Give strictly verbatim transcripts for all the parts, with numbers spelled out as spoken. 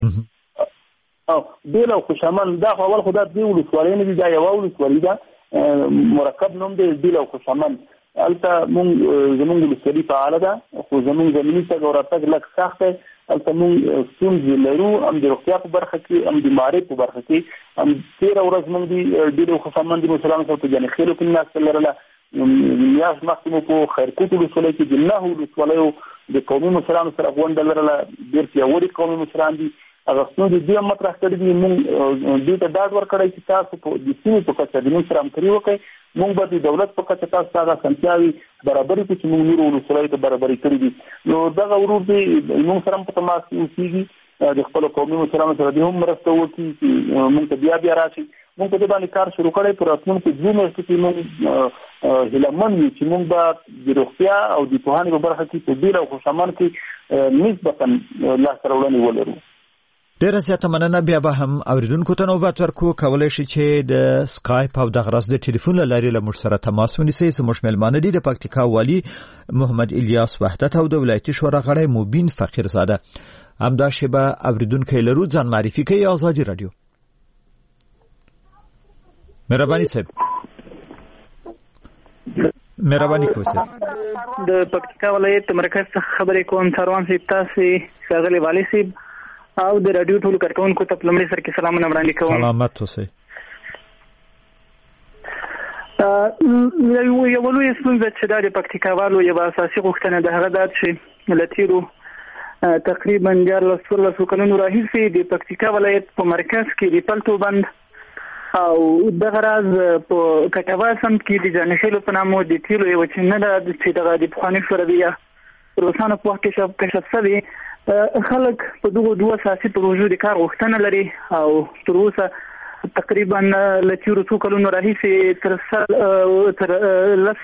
او بیل او خوشامن دا اول خدا دی ولسوالۍ نه دي دا یو ولسوالۍ ده مرکب نوم دی بیل او خوشامن البته مونږ زمونږ ولسوالۍ فعاله ده خو زمونږ زمیني څخه ورتګ لږ سخت دی البته مونږ ستونزې لرو هم د روغتیا په برخه کې هم د معارف په برخه کې هم تېره ورځ مونږ د بیل او خوشامن د مسلمانانو سره په جانې خیلو کې ناسته لرله میاشت مخکې مو په خیرکوټ ولسوالۍ کې د نهو ولسوالیو د قومي مشرانو سره غونډه لرله ډېر پیاوړي قومي مشران دي هغه څنګه د دې مطرح کړی دي مونږ دې ته ډاډ ورکړی چې تاسو په د سیمې په کچه د موږ سره همکاري وکړئ مونږ به د دولت په کچه تاسو ته هغه اسانتیاوې برابرې کړو چې مونږ نورو ولسوالیو ته برابرې کړي دي نو دغه ورور دی مونږ سره هم په تماس کې اوسېږي د خپلو قومي مشرانو سره دې هم مرسته وکړي چې مونږ ته بیا بیا راشي مونږ په دې باندې کار شروع کړی په راتلونکو دوو میاشتو کې مونږ هیلهمن یو چې مونږ به د روغتیا او د پوهنې په برخه کې په بیل او خوشامن کې نسبتا لاسته راوړنې ولرو. ډیره زیاته مننه. بیا به هم اوریدونکو ته نوبت ورکو. کولی شي چې د سکایپ او د غرض د ټلیفون له لارې له موږ سره تماس ونیسئ. زموږ میلمانه دي د پکتیکا والي محمد الیاس وحدت او د ولایتي شورا غړی مبین فقیرزاده. همدا شیبه اوریدونکو لرو ځان معرفي کوي. آزادي رادیو. مهرباني صاحب مهرباني کوئ. د پکتیکا ولایت مرکز څخه خبرې کوم. سروان صاحب تاسو ښاغلی والي صاحب او د رادیو ټولو کارکونکو ته په لومړي سر کې سلامونه وړاندې کوم. سلامت اوسئ. یو لویه ستونزه چې دا د پکتیکاوالو یوه اساسي غوښتنه ده هغه دا چې له تېرو تقریبا دیارلس څوارلسو کلونو راهیسې د پکتیکا ولایت په مرکز کې د پلتو بند او دغه راز په کټوا سمت کې د جانشیلو په نامو د تیلو یوه چینه ده چې دغه د پخواني شوروي روسانو په وخت کې کشف شوې. خلک په دغو دوه اساسي پروژو د کار غوښتنه لري او تر اوسه تقریبا له تېرو څو کلونو راهیسې تر سل تر لس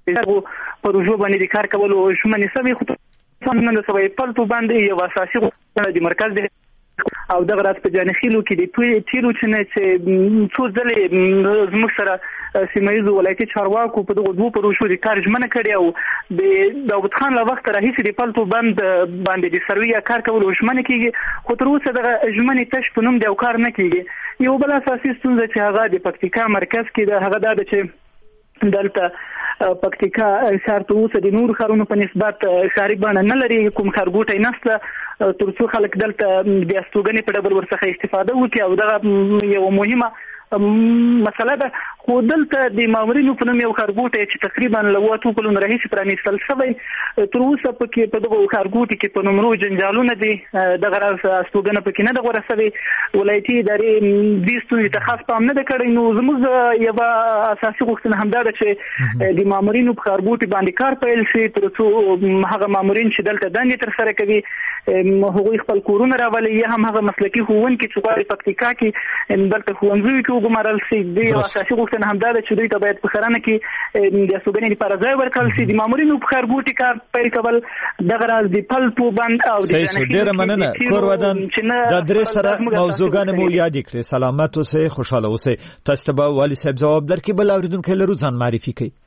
پروژو باندې د کار کولو ژمنې شوې خو نه شوی. پلتو باندې یو اساسي غوښتنه د مرکز دی او دغه راز په جانخیلو کې د تیلو چینه چې څو ځلې زموږ سره سیمه ییزو ولایتي چارواکو په دغو دوو پروژو د کار ژمنه کړې او د داود خان له وخته راهیسې د پلتو بند باندې د سروي کار کولو ژمنه کېږي خو تر اوسه دغه ژمنې تش په نوم دی او کار نه کېږي. یو بل اساسي ستونزه چې هغه د پکتیکا مرکز کې ده هغه دا ده چې دلته پکتیکا ښار ته اوسه د نورو ښارونو په نسبت ښاري بڼه نه لري. کوم ښارګوټی نشته تر څو خلک دلته د استوګنې په ډول ورڅخه استفاده وکړي او دغه یوه مهمه مسله ده. خو دلته د مامورینو په نوم یو ښارګوټی چې تقریبا له اووه اتو کلونو راهیسې پرانیستل شوی تر اوسه پکې په دغو ښارګوټي کې په نمرو جنجالونه دي. دغه راز استوګنه پکې نه ده غوره شوې. ولایتي ادارې دې ستونزې ته خاص پام نه ده کړی. نو زموږ یوه اساسي غوښتنه همدا ده چې د مامورینو په ښارګوټي باندې کار پیل شي تر څو هغه مامورین چې دلته دندې ترسره کوي هغوی خپل کورونه راولي یا هم هغه مسلکي ښوونکي چې غواړي پکتیکا کې دلته ښوونځیو کې وګمارل شي. د یو اساسي غوښتنه همدا ده چې دوی ته باید په ښارانه کې د استوګنې لپاره ځای ورکړل شي. د مامورینو په ښارګوټي کار پیل کول دغه راز د پلتو بند او د ډېره مننه. کور ودان د درې سره موضوعګانې مو یادې کړې. سلامت اوسئ، خوشحاله اوسئ. تاسو ته به والي صاحب ځواب درکړي. بل اورېدونکی لرو ځان معرفي کوي.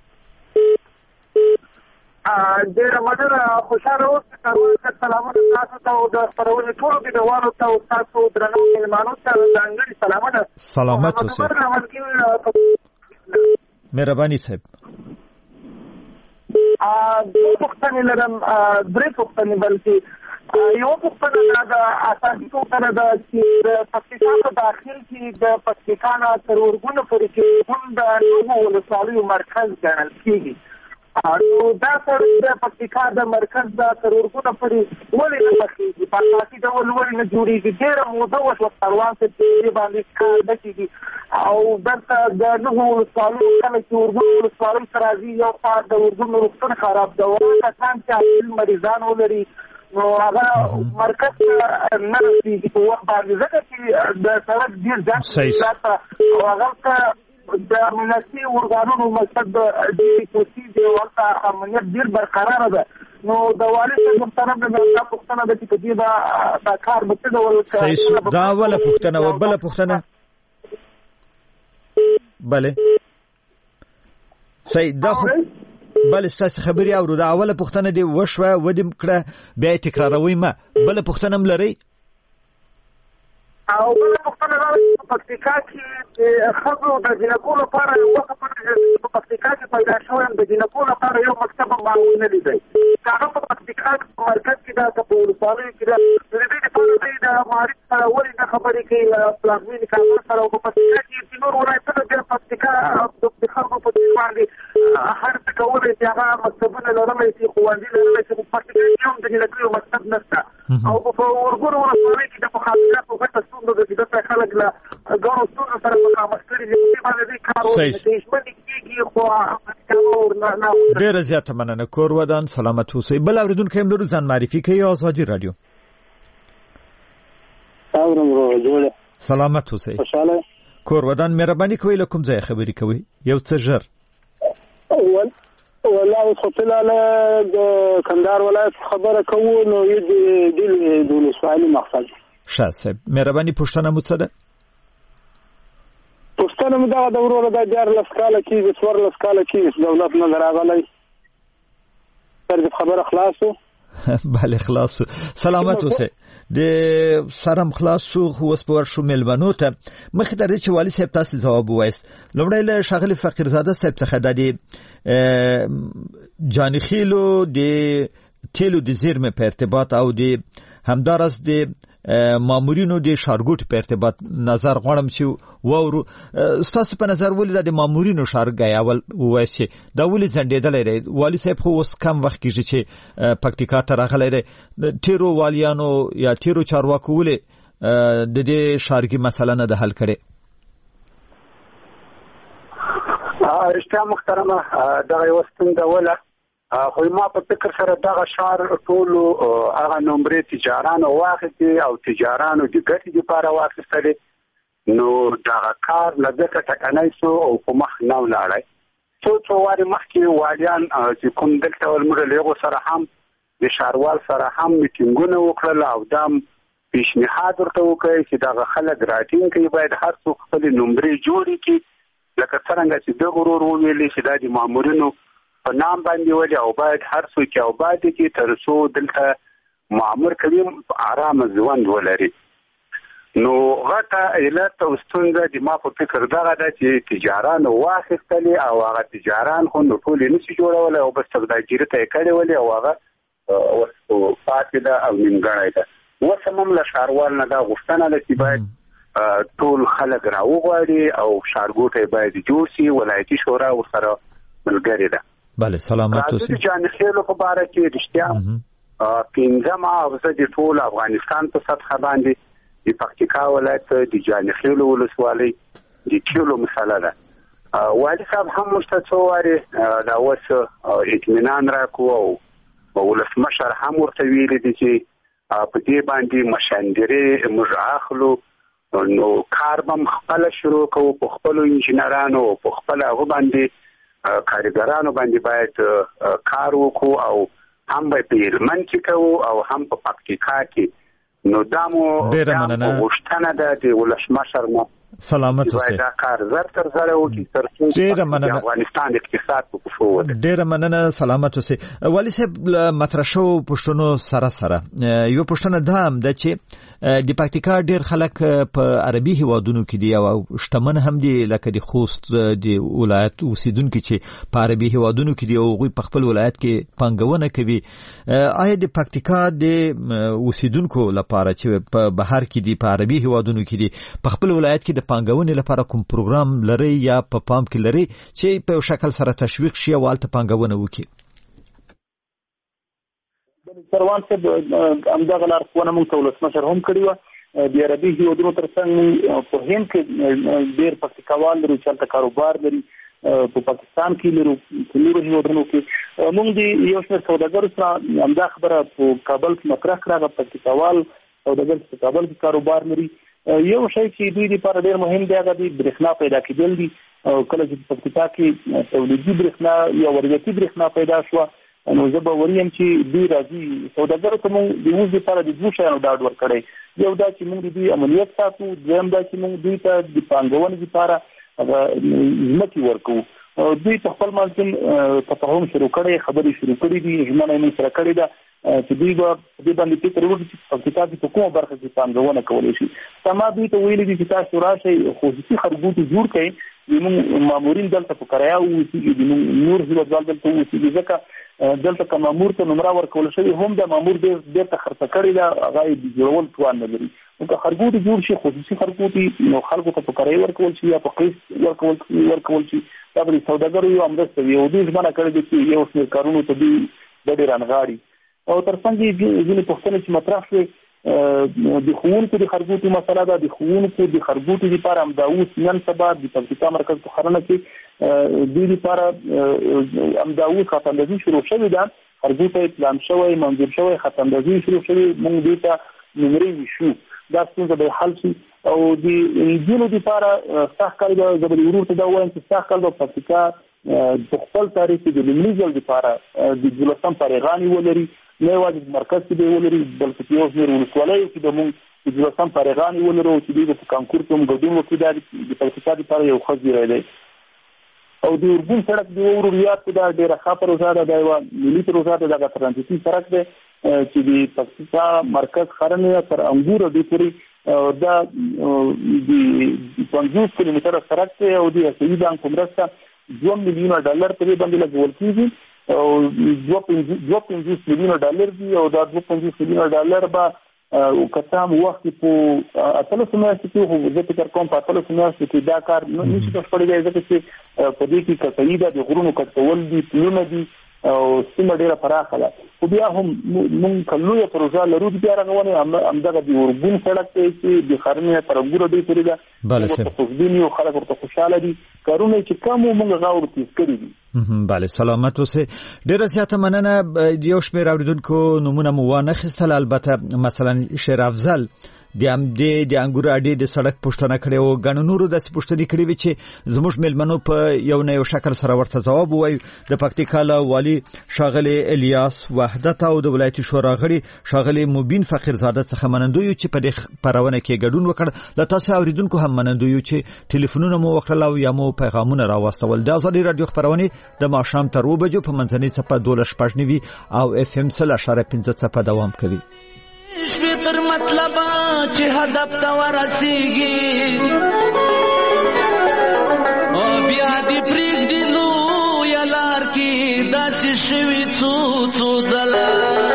ډېره مننه. خوشحاله اوسئ. کاروان سلامونه تاسو ته او د خپرونې ټولو مینوالو ته او تاسو درنو مېلمانو ته ځانګړي سلامونه. سلامت اوسئ. مهرباني صاحب. دوه پوښتنې لرم، درې پوښتنې بلکې یوه پوښتنه دا ده اساسي پوښتنه ده چې د پکتیکا په داخل کې د پکتیکا نه تر اورګونه پورې چې هم د نوو ولسوالیو مرکز ګڼل کېږي. نو دا سړی د پکتیکا د مرکز د تر اورګونه پورې ولې نه پخېږي؟ په اساسي ډول ولې نه جوړېږي؟ ډېره موده وشوه سروان صاحب چې دې باندې کار نه کېږي او دلته د نوو ولسوالیو کله چې اورګون ولسوالۍ ته راځي یو خوا د اورګون روغتون خراب ده او کسان چې عاجل مریضان ولري نو هغه مرکز نه رسېږي په وخت باندې ځکه چې د سړک ډېر زیات او هغه ته د امنیتي ارګانونو مقصد د ډېرې کوشي دی ورته امنیت ډېر برقراره ده. نو د والي صاحب طرف نه دا پوښتنه ده چې په دې به دا کار به څه ډول صحیح دا اوله پوښتنه وه. بله پوښتنه بله صحیح دا خو بله ستاسې خبرې اورو. دا اوله پوښتنه دې وشوه ودې کړه بیا یې تکراروئ مه. بله پوښتنه هم لرئ؟ او بل پوښتنه دا ده په پکتیکا کې د ښځو د جنکو لپاره یو وخت په پکتیکا کې پیدا شوی د جنکو لپاره یو مکتب ما ونه لیدی هغه په پکتیکا په مرکز کې دا په ولسوالۍ کې دا د دې لپاره دی د معارف سره ولې د خبرې کوي پلازمینې کابل سره په پکتیکا کې چې نور ولایتونه د پکتیکا د خلکو په دې باندې هر څه کولی چې هغه مکتبونه لرلی شي ښوونځي لرلی شي په پکتیکا کې هم د جنکیو مکتب نشته او په ورګورو ولسوالۍ کې د مخابراتو ګټه ستونزه ده چې دلته خلک له ګڼو ستونزو سره مخامخ کړي دي په دې باندې دوی کار وکړي ژمنې کېږي خو ډېره زیاته مننه. کور ودان سلامت اوسئ. بل اورېدونکی هم لرو، ځان معرفي کوي. ازادي راډیو. اورم ورو جوړه. سلامت اوسئ. خوشاله. کور ودان مهرباني کوئ له کوم ځای خبرې کوئ؟ یو څه ژر. اول والله خو لاله د کندهار ولایت خبره کوو نو یې د د ولسوالۍ مقصد ښه صاحب مهرباني پوښتنه مو څه ده؟ پوښتنه مو دغه د وروره د دیارلس کاله کېږي څوارلس کاله کېږي دولت نه راغلی تر خبره خلاصو بله خلاص سلامت اوسئ. د سرم خلاص شو خو اوس په ورشو مېلمنو ته مخکې تر دې چې والي صاحب تاسې ځواب ووایست لومړی له ښاغلي فقیرزاده صاحب څخه دا د جانخیلو د تیلو د زیرمې په ارتباط او د همداراز د مامورینو د ښارګوټي په ارتباط نظر غواړم چې واورو. ستاسو په نظر ولې دا د مامورینو ښارګی اول ووایست چې دا ولې ځنډېدلی دی؟ والي صاحب خو اوس کم وخت کېږي چې پکتیکا ته راغلی دی. تیرو والیانو یا تیرو چارواکو ولې د دې ښارګي مسله نه ده حل کړې؟ رښتیا محترمه دغه یوه ستونزه وله خو ما په فکر سره دغه ښار ټولو هغه نمرې تجارانو واخیستې او تجارانو د ګټې لپاره واخیستلې نو دغه کار له ځکه ټکنی شو او په مخ نه ولاړی. څو څو وارې مخکې والیان چې کوم دلته ول له هغو سره هم د ښاروال سره هم میټینګونه وکړل او دا پیشنهاد ورته وکړی چې دغه خلک راټینګ کړي باید هر څوک خپلې نمرې جوړې کړي لکه څرنګه چې دغه ورور وویلې چې دا د مامورینو په نام باندې ولې او باید هر څوک یو باید کې تر څو دلته مامور کوي آرام ژوند ولري. نو غټه علت او ستونزه د ما په فکر دغه ده چې تجاران واخیستلې او هغه تجاران خو نو ټول نشي جوړولی او بس سوداګري ته یې کړې ولې او هغه اوس پاتې ده او نیمګړی ده. اوس هم له ښاروال نه دا غوښتنه ده چې باید ټول خلک راوغواړي او ښارګوټی باید جوړ شي. ولایتي شورا ورسره ملګرې ده. بله سلامت اوسئ. د جانخیلو په باره کې رښتیا پنځمه حوزه د ټول افغانستان په سطحه باندې د پکتیکا ولایت د جانخیلو ولسوالۍ د تیلو مسله ده. والي صاحب هم موږ ته څو وارې دا اوس اطمینان راکړو او ولسمشر هم ورته ویلي دي چې په دې باندې مشاندرې موږ اخلو نو کار به خپله شروع کوو په خپلو انجینرانو په خپله هغو باندې کارګرانو باندې باید کار وکړو او هم به په هلمند کې کوو او هم په پکتیکا کې. نو دا مو غوښتنه ده د ولسمشر نه سلامت اوسئ. دا کار زر تر زره وکړي تر څو د افغانستان اقتصاد په پښو ودرېږي. ډېره مننه سلامت اوسئ. والي صاحب له مطرح شوو پوښتنو سره سره یوه پوښتنه دا هم ده چې د پکتیکا ډېر خلک په عربي هیوادونو کې دي او شتمن هم دي لکه د خوست د ولایت اوسیدونکي چې په عربي هیوادونو کې دي او هغوی په خپل ولایت کې پانګونه کوي. آیا د پکتیکا د اوسیدونکو لپاره چې په بهر کې دي په عربي هیوادونو کې دي په خپل ولایت کې د پانګونې لپاره کوم پروګرام لري یا په پام کې لري چې په یو شکل سره تشویق شي او هلته پانګونه وکړي؟ سروان صاحب همدغه لارښوونه موږ ته ولسمشر هم کړې وه. د عربي هیوادونو تر څنګ په هند کې ډېر پکتیکاوال لرو چې هلته کاروبار لري، په پاکستان کې لرو، په نورو هیوادونو کې موږ د یو شمېر سوداګرو سره همدا خبره په کابل کې مطرح کړه. پکتیکاوال سوداګر په کابل کې کاروبار لري. یو شی چې دوی لپاره ډېر مهم دی هغه د برېښنا پیدا کېدل دي. کله چې په پکتیکا کې تولیدي برېښنا یا وارداتي برېښنا پیدا شوه نو زه به ووایم چې دوی راځي سوداګرو ته موږ د اوس لپاره د دوو شیانو ډاډ ورکړی. یو دا چې موږ د دوی امنیت ساتو، دویم دا چې موږ دوی ته د پانګونې لپاره هغه ځمکې ورکوو. دوی په خپل منځ کې تفاهم شروع کړی، خبرې شروع کړي دي، ژمنه یې موږ سره کړې ده چې دوی به دې باندې فکر وکړي چې پکتیکا کې په کومه برخه کې پانګونه کولی شي. ما دوی ته ویلي دي چې تاسو راشئ خصوصي خرګوټي جوړ کړئ، زموږ مامورین دلته په کرایه اوسېږي، زموږ نور هیوادوال دلته اوسېږي، ځکه دلته که مامور ته نمره ورکول شوي هم د مامور بېرته خرڅه کړې ده، هغه یې جوړول توان نه لري. نو که خرګوټي جوړ شي خصوصي خرګوټي، نو خلکو ته په کرایه ورکول شي یا په قسط ورکول ورکول شي، دا به د سوداګرو یو مرسته وي. او دوی ژمنه کړې ده چې یو شمېر کارونو ته دوی ډډې رانغاړي. او تر څنګ یې ځینې پوښتنې چې مطرح شوې د ښوونکو د خرګوټي مسله ده. د ښوونکو د خرګوټي لپاره همدا اوس نن سبا د پکتیکا مرکز په ښارونه کې دوی لپاره همدا اوس خطاندازي شروع شوې ده. خرګوټی پلان شوی، منظور شوی، خطاندازي شروع شوې، موږ دوی ته نمرې ویشو. دا ستونزه به حل شي. او د نجونو لپاره سخت کار به زه به ورور ته دا وایم چې سخت کار به پکتیکا په خپل تاریخ کې د لومړي ځل لپاره د دولسم فارغانې ولري، نه یوازې په مرکز کې به ولري بلکې په یو شمېر ولسوالیو کې به موږ د دولسم فارغانې ولرو چې دوی به په کانکور کې هم ګډون وکړي. دا د پکتیکا لپاره یو ښه زیری دی. او د اردن سړک د وروريات کې دا ډېره ښه پروژه ده، دا یوه ملي پروژه ده. دغه ترانزیتي سړک دی چې د پکتیکا مرکز ښارنې تر انګور ډۍ پورې دا د پنځوس کیلومتره سړک دی او د اسیایي بانک په مرسته دوه میلیونه ډالر پرې باندې لګول کېږي او دوه پنځوس میلیونه ډالر دي. او دا دوه پنځوس میلیونه ډالر به که څه هم وخت په اتلسو میاشتو کې، خو زه فکر کوم په اتلسو میاشتو کې دا کار نشي بشپړېدی، ځکه چې په دې کې کټوي ده، د غرونو کټول دي، پلونه دي او سیمه ډېره پراخه ده. خو بیا هم موږ که لویه پروژه لرو د بیا رغونې، همدغه د اورګون سړک دی چې د ښارنې تر انګوره ډۍ پورې ده. موږ ورته خوشبین یو، خلک ورته خوشحاله دي. کارونه چې کم وو موږ هغه ورتېز کړي دي. بله، سلامت اوسئ. ډېره زیاته مننه. یو شمېر اورېدونکو نومونه مو وانخیستل، البته مثلا شیر افضل د همدې د انګورو اډې د سړک پوښتنه کړې وه. ګڼو نورو داسې پوښتنې کړې وې چې زموږ میلمنو په یو نه یو شکل سره ورته ځواب ووایو. د پکتیکا له والي ښاغلي الیاس وحدت او د ولایتي شورا غړي ښاغلي مبین فقیرزاده څخه منندوی یو چې په دې خپرونه کې ګډون وکړ. له تاسو اورېدونکو هم منندوی یو چې ټلیفونونه مو وکړل او یا مو پیغامونه راواستول. د ازادي راډیو خپرونې د ماښام تر اوه بجو په منځنۍ څپه دولس شپږ نوي او اف ام سل اشاره پنځه څپه دوام کوي. تر مطلب چې هدف ته ورسیږي او بیا دې پرېږدي لویه لار کې داسې شوي څو څو ځله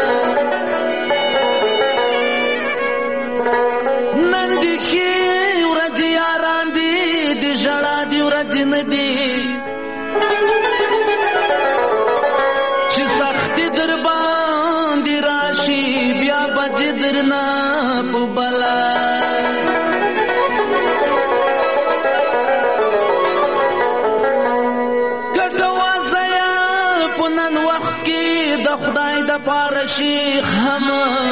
نن دې ښې ورځې یاران دي د ژړا دې ورځې نه دي چې سختي در باندې راشي بیا به درنا په بلا ګټه وځیا په نن وخت کې د خدای د پاره شیخ هم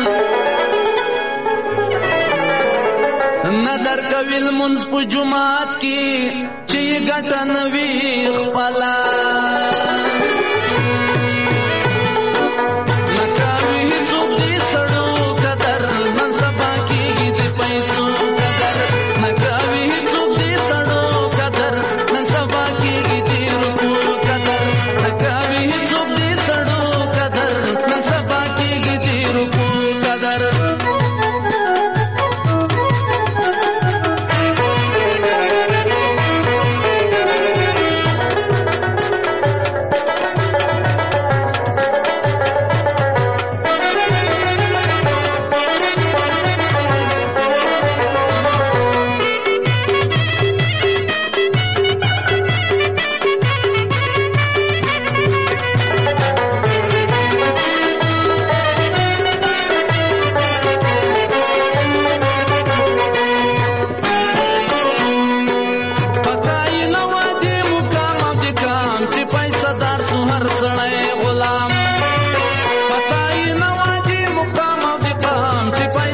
نه درکوي لمونځ په جومات کې چې ګټه نه وي خپله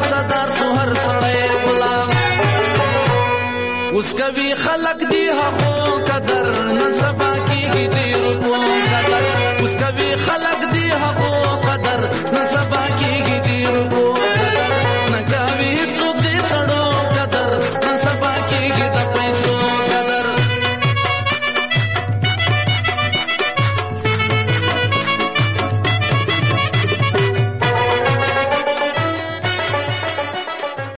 کبھی خلق دی حق